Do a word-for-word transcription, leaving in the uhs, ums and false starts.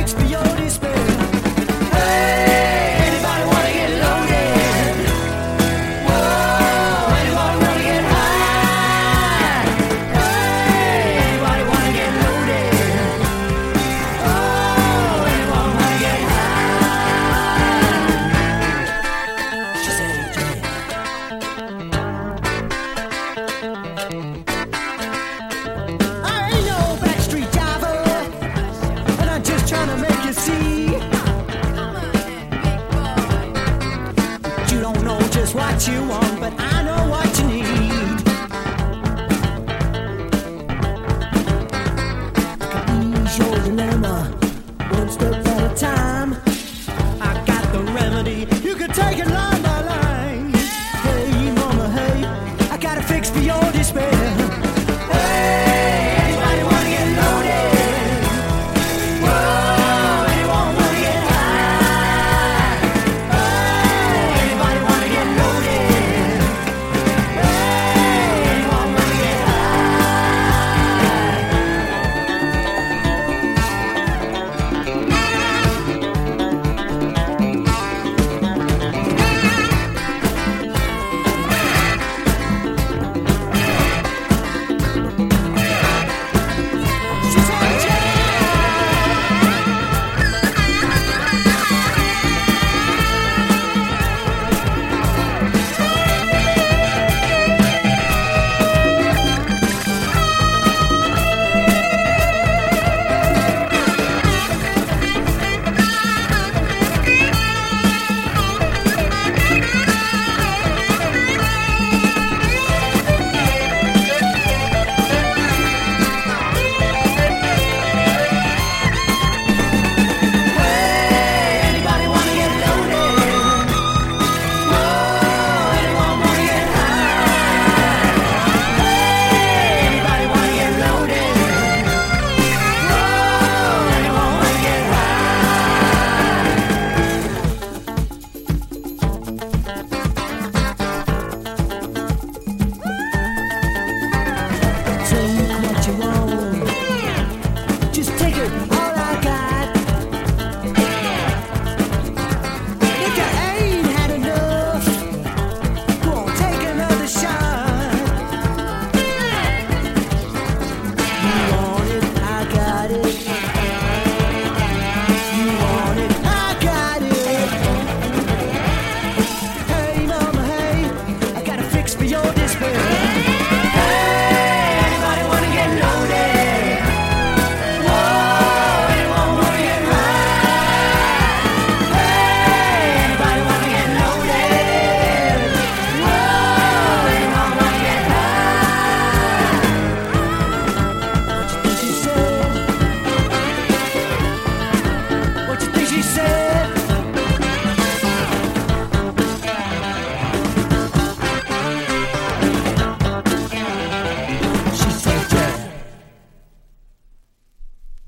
for your despair. Hey, anybody wanna get loaded? Whoa, anybody wanna get high? Hey, anybody wanna get loaded? Oh, anyone wanna get high? She said, yeah. I ain't no backstreet diver, and I'm just trying to make you see. You don't know just what you want, but I know.